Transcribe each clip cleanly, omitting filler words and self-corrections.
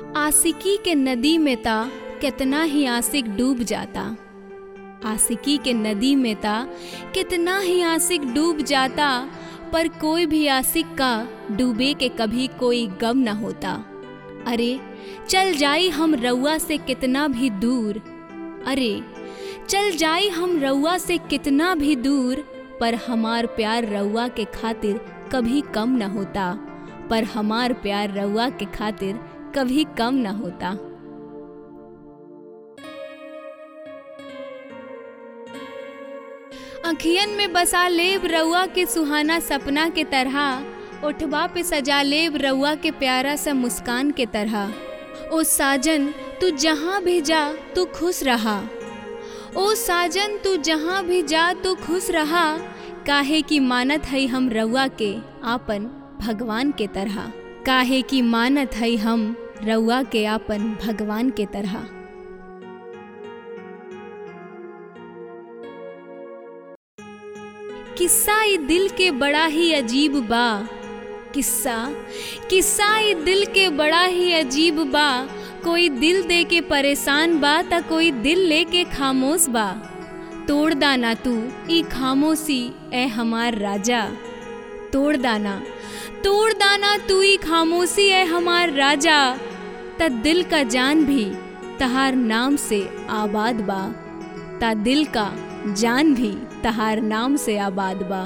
आशिकी के नदी में ता कितना ही आशिक डूब जाता। आशिकी के नदी में ता कितना ही आशिक डूब जाता, पर कोई भी आशिक का डूबे के कभी कोई गम न होता। अरे चल जाई हम रउआ से कितना भी दूर, अरे चल जाई हम रउआ से कितना भी दूर, पर हमार प्यार रउआ के खातिर कभी कम न होता। पर हमार प्यार रउआ के खातिर कभी कम न होता। अखियन में बसा लेब रउआ के सुहाना सपना के तरह, ओठवा पे सजा लेब रउआ के प्यारा सा मुस्कान के तरह। ओ साजन तू जहाँ भी जा तू खुश रहा, ओ साजन तू जहाँ भी जा तू खुश रहा, काहे की मानत है हम रउआ के आपन भगवान के तरह। काहे की मानत है हम रउआ के आपन भगवान के तरह। किस्सा ई दिल के बड़ा ही अजीब बा, किस्सा ई दिल के बड़ा ही अजीब बा। कोई दिल दे के परेशान बा ता कोई दिल लेके खामोश बा। तोड़ दाना तू ई खामोशी ए हमार राजा, तोड़ दाना तू ई खामोशी ए हमार राजा। ता दिल का जान भी तहार नाम से आबाद बा, ता दिल का जान भी तहार नाम से आबाद बा।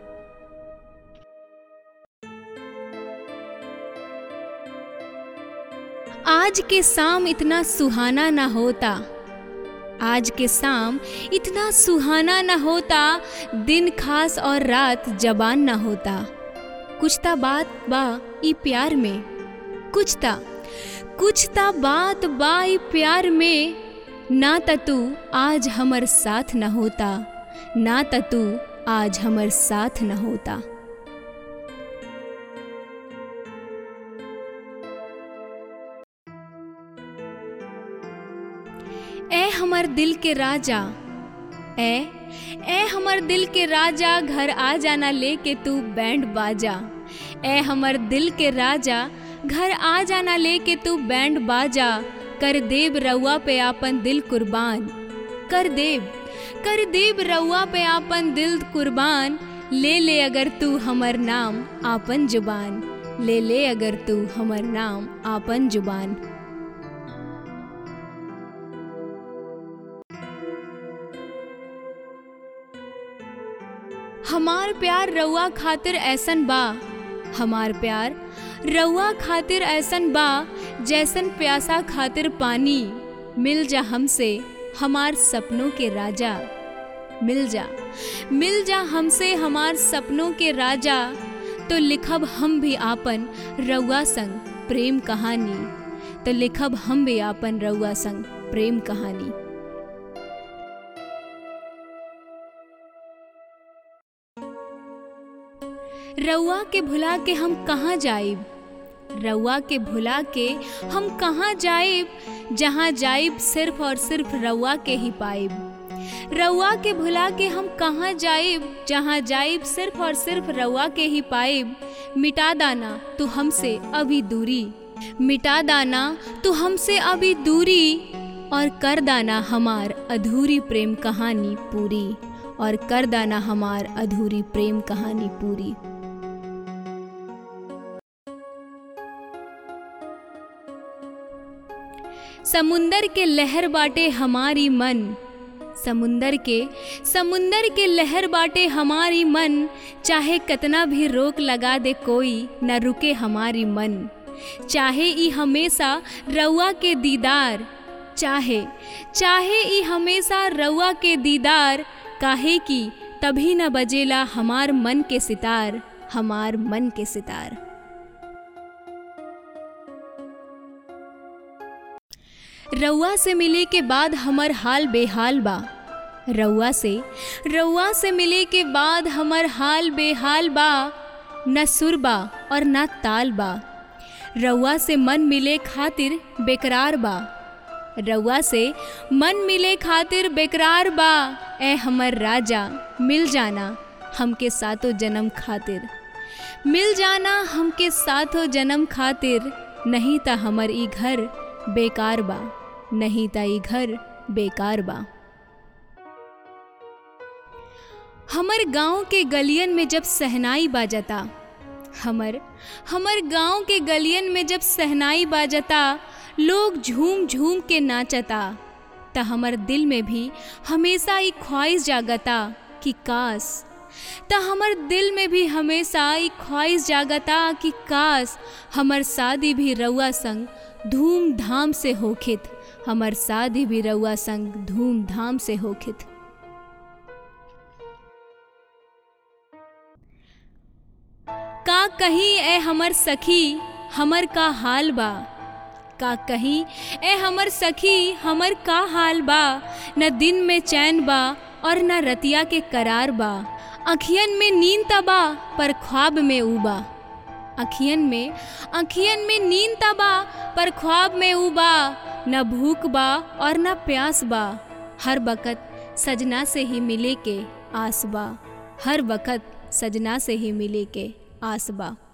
आज के शाम इतना सुहाना ना होता, आज के शाम इतना सुहाना ना होता, दिन खास और रात जबान ना होता। कुछ ता बात बा ई प्यार में, कुछ ता बात बा ई प्यार में। ना ता तू आज हमर साथ न होता, ना ता तू आज हमर साथ न होता। ए हमर दिल के राजा, ए हमर दिल के राजा, घर आ जाना लेके तू बैंड बाजा। ए हमर दिल के राजा, घर आ जाना लेके तू बैंड बाजा। कर देब रउआ पे आपन दिल कुर्बान, कर देब रउआ पे आपन दिल कुर्बान। ले ले अगर तू हमर नाम आपन जुबान, ले ले अगर तू हमर नाम आपन जुबान। हमार प्यार रउआ खातिर ऐसन बा, हमार प्यार रउआ खातिर ऐसन बा, जैसन प्यासा खातिर पानी। मिल जा हमसे हमार सपनों के राजा, मिल जा हमसे हमार सपनों के राजा। तो लिखब हम भी आपन रउआ संग प्रेम कहानी, तो लिखब हम भी आपन रउआ संग प्रेम कहानी। रउआ के भुला के हम कहाँ जाइब, रउआ के भुला के हम कहाँ जाइब, जहाँ जाइब सिर्फ और सिर्फ रउआ के ही पाइब। रउआ के भुला के हम कहाँ जाइब, जहाँ जाइब सिर्फ और सिर्फ रउआ के ही पाइब। मिटा दाना तू हमसे अभी दूरी, मिटा दाना तू हमसे अभी दूरी, और कर दाना हमार अधूरी प्रेम कहानी पूरी, और कर दाना हमार अधूरी प्रेम कहानी पूरी। समुंदर के लहर बाटे हमारी मन, समुंदर के लहर बाटे हमारी मन। चाहे कितना भी रोक लगा दे कोई न रुके हमारी मन। चाहे ई हमेशा रउआ के दीदार, चाहे ई हमेशा रउआ के दीदार। काहे की तभी न बजेला हमार मन के सितार, हमार मन के सितार। रउआ से मिले के बाद हमर हाल बेहाल बा, रउआ से मिले के बाद हमर हाल बेहाल बा। न सुर बा और न ताल बा, रउआ से मन मिले खातिर बेकरार बा, रउआ से मन मिले खातिर बेकरार बा। ए हमर राजा मिल जाना हमके सातों जन्म खातिर, मिल जाना हमके सातों जन्म खातिर। नहीं ता हमर ई घर बेकार बा, नहीं ता ई घर बेकार बा। हमर गांव के गलियन में जब सहनाई बाजता, हमर गांव के गलियन में जब सहनाई बाजता, लोग झूम झूम के नाचता, ता हमर दिल में भी हमेशा ई ख्वाहिश जागता कि काश, ता हमर दिल में भी हमेशा ई ख्वाहिश जागता कि काश हमर शादी भी रउआ संग धूमधाम से होखित, हमर शादी भी रउआ संग धूमधाम से होखित। का कहीं ए हमर सखी हमर का हाल बा, का कहीं ए हमर सखी हमर का हाल बा, न दिन में चैन बा और न रतिया के करार बा। अखियन में नींद तबा पर ख्वाब में उबा, अखियन में नींद तबा पर ख्वाब में उबा, न भूख बा और न प्यास बा, हर वक़्त सजना से ही मिले के आस बा, हर वक़्त सजना से ही मिले के आस बा।